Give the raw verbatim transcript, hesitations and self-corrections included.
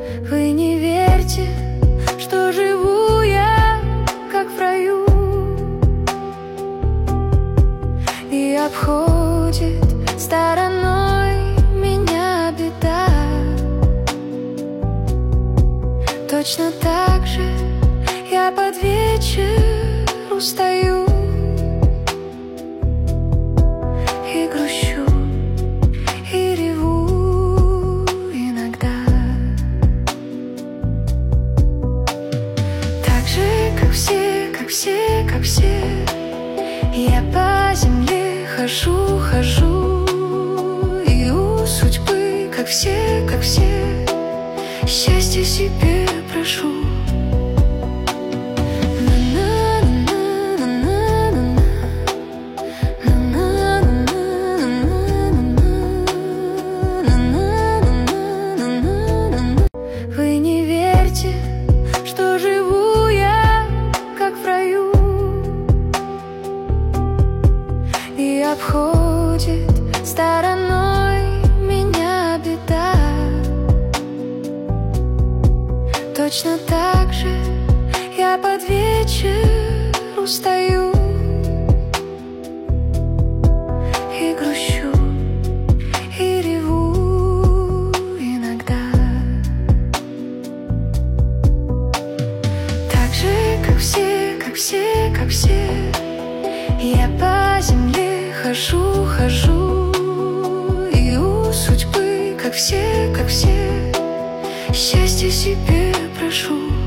Вы не верьте, что живу я, как в раю, и обходит стороной меня беда. Точно так же я под вечер устаю и грущу, и реву иногда. Так же, как все, как все, как все, я по земле хожу, хожу, и у судьбы, как все, как все, счастье себе прошу. Вы не верьте, что живу я, как в раю, и обходит стороной меня беда. Точно так же я под вечер устаю и грущу, и реву иногда. Так же, как все, как все, как все, я по земле хожу, хожу, и у судьбы, как все, как все, счастье себе прошу.